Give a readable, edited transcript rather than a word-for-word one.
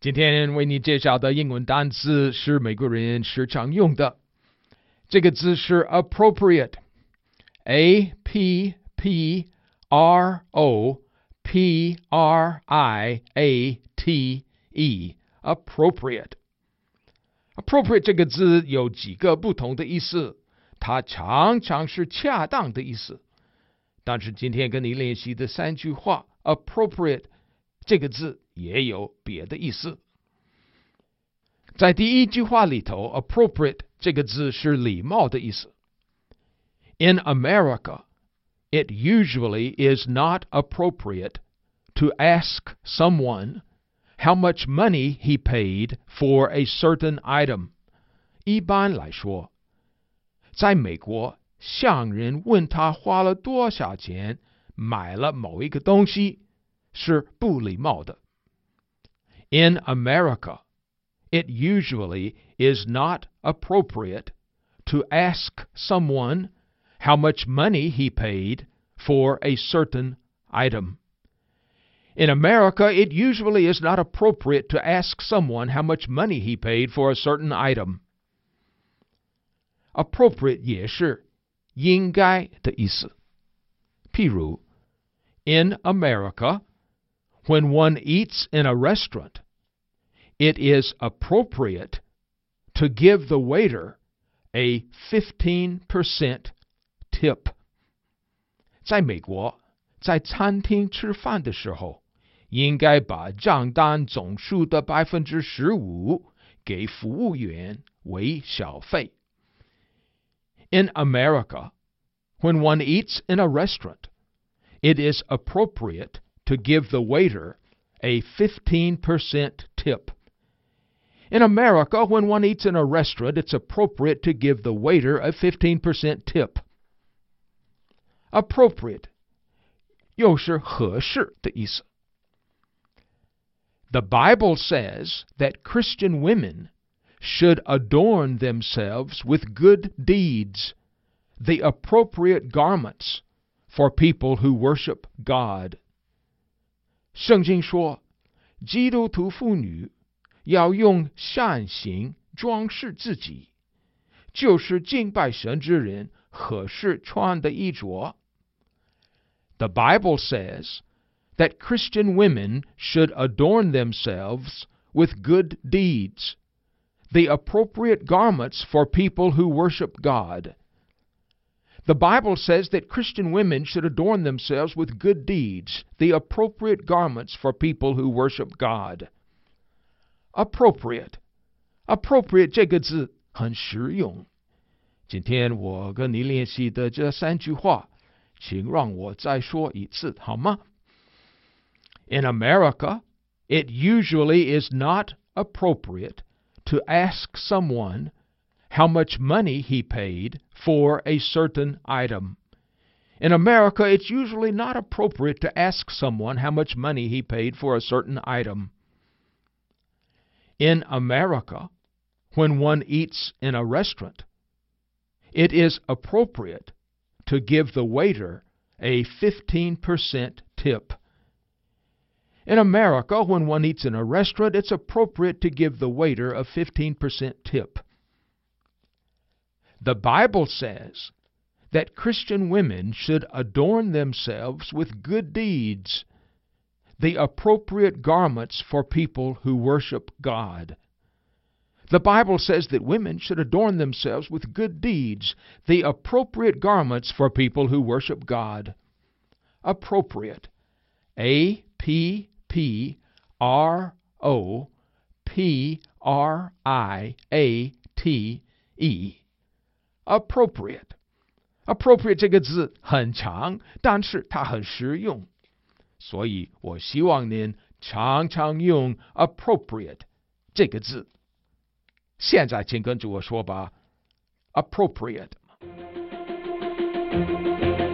今天为你介绍的英文单词是美国人时常用的，这个字是 appropriate。appropriate。appropriate 这个字有几个不同的意思，它常常是恰当的意思。但是今天跟你练习的3句话 appropriate 这个字也有别的意思。在第一句话里头 appropriate 这个字是礼貌的意思。In America, it usually is not appropriate to ask someone how much money he paid for a certain item. 一般来说，在美国，向人问他花了多少钱买了某一个东西是不礼貌的。In America, it usually is not appropriate to ask someone how much money he paid for a certain item. In America, it usually is not appropriate to ask someone how much money he paid for a certain item. Appropriate 也是应该的意思。譬如 In America, when one eats in a restaurant, it is appropriate to give the waiter a 15% tip. 在美国，在餐厅吃饭的时候，应该把账单总数的 15% 给服务员为小费。In America, when one eats in a restaurant, it is appropriate to give the waiter a 15% tip. In America, when one eats in a restaurant, it's appropriate to give the waiter a 15% tip. Appropriate 又是合适的意思。The Bible says that Christian women should adorn themselves with good deeds, the appropriate garments for people who worship God. 圣经说，基督徒妇女要用善行装饰自己，就是敬拜神之人合适穿的衣着。The Bible says that Christian women should adorn themselves with good deeds, the appropriate garments for people who worship God. The Bible says that Christian women should adorn themselves with good deeds, the appropriate garments for people who worship God. Appropriate 这个字很实用。今天我跟你练习的这3句话，请让我再说一次，好吗？ In America, it usually is not appropriate to ask someone how much money he paid for a certain item. In America, it's usually not appropriate to ask someone how much money he paid for a certain item. In America, when one eats in a restaurant, it is appropriate to give the waiter a 15% tip. In America, when one eats in a restaurant, it's appropriate to give the waiter a 15% tip. The Bible says that Christian women should adorn themselves with good deeds, the appropriate garments for people who worship God. The Bible says that women should adorn themselves with good deeds, the appropriate garments for people who worship God. Appropriate. A-P-P-R-O-P-R-I-A-T-E. Appropriate. Appropriate 这个字很长，但是它很实用，所以我希望您常常用 appropriate 这个字。现在请跟着我说吧 ，appropriate。